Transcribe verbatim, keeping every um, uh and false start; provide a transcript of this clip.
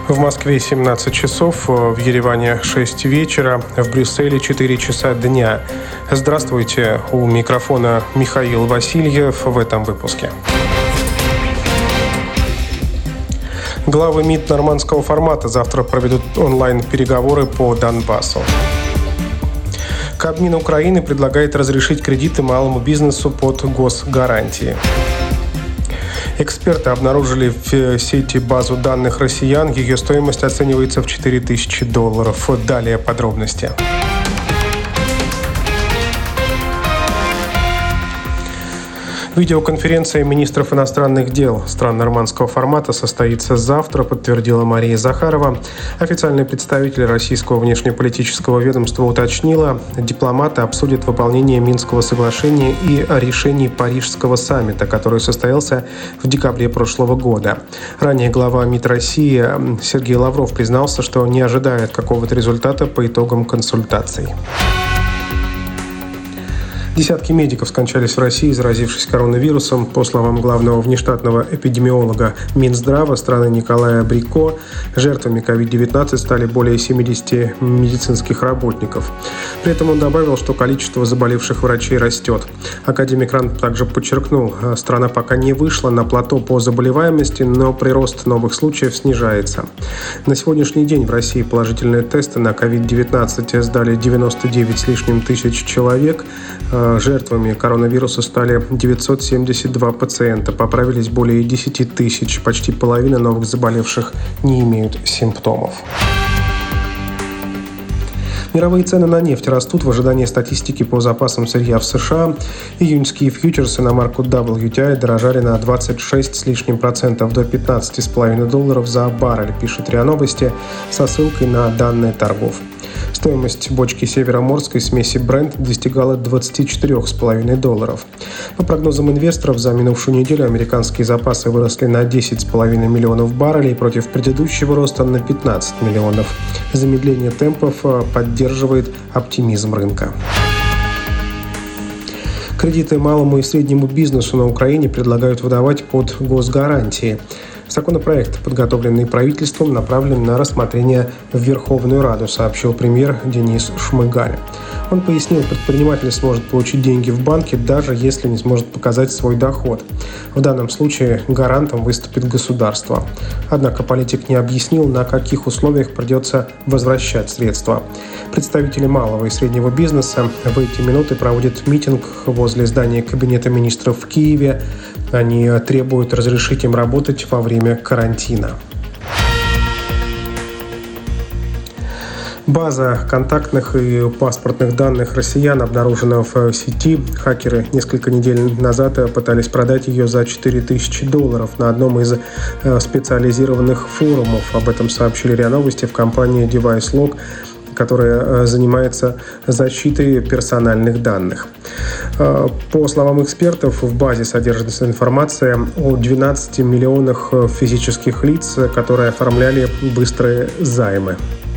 В Москве семнадцать часов, в Ереване шесть вечера, в Брюсселе четыре часа дня. Здравствуйте, у микрофона Михаил Васильев в этом выпуске. Главы МИД нормандского формата завтра проведут онлайн-переговоры по Донбассу. Кабмин Украины предлагает разрешить кредиты малому бизнесу под госгарантии. Эксперты обнаружили в сети базу данных россиян. Ее стоимость оценивается в четыре тысячи долларов. Далее подробности. Видеоконференция министров иностранных дел стран нормандского формата состоится завтра, подтвердила Мария Захарова. Официальный представитель российского внешнеполитического ведомства уточнила, дипломаты обсудят выполнение Минского соглашения и решений Парижского саммита, который состоялся в декабре прошлого года. Ранее глава МИД России Сергей Лавров признался, что не ожидает какого-то результата по итогам консультаций. Десятки медиков скончались в России, заразившись коронавирусом. По словам главного внештатного эпидемиолога Минздрава страны Николая Брико, жертвами ковид девятнадцать стали более семидесяти медицинских работников. При этом он добавил, что количество заболевших врачей растет. Академик РАН также подчеркнул, страна пока не вышла на плато по заболеваемости, но прирост новых случаев снижается. На сегодняшний день в России положительные тесты на ковид девятнадцать сдали девяносто девять с лишним тысяч человек. Жертвами коронавируса стали девятьсот семьдесят два пациента. Поправились более десяти тысяч. Почти половина новых заболевших не имеют симптомов. Мировые цены на нефть растут в ожидании статистики по запасам сырья в США. Июньские фьючерсы на марку дабл ю ти ай дорожали на двадцать шесть с лишним процентов до пятнадцати с половиной долларов за баррель, пишет РИА Новости со ссылкой на данные торгов. Стоимость бочки североморской смеси Brent достигала двадцати четырёх с половиной долларов. По прогнозам инвесторов, за минувшую неделю американские запасы выросли на десять с половиной миллионов баррелей против предыдущего роста на пятнадцать миллионов. Замедление темпов поддерживает оптимизм рынка. Кредиты малому и среднему бизнесу на Украине предлагают выдавать под госгарантии. Законопроект, подготовленный правительством, направлен на рассмотрение в Верховную Раду, сообщил премьер Денис Шмыгаль. Он пояснил, предприниматель сможет получить деньги в банке, даже если не сможет показать свой доход. В данном случае гарантом выступит государство. Однако политик не объяснил, на каких условиях придется возвращать средства. Представители малого и среднего бизнеса в эти минуты проводят митинг возле здания Кабинета министров в Киеве. Они требуют разрешить им работать во время карантина. База контактных и паспортных данных россиян обнаружена в сети. Хакеры несколько недель назад пытались продать ее за четыре тысячи долларов на одном из специализированных форумов. Об этом сообщили РИА Новости в компании DeviceLock, которая занимается защитой персональных данных. По словам экспертов, в базе содержится информация о двенадцати миллионах физических лиц, которые оформляли быстрые займы.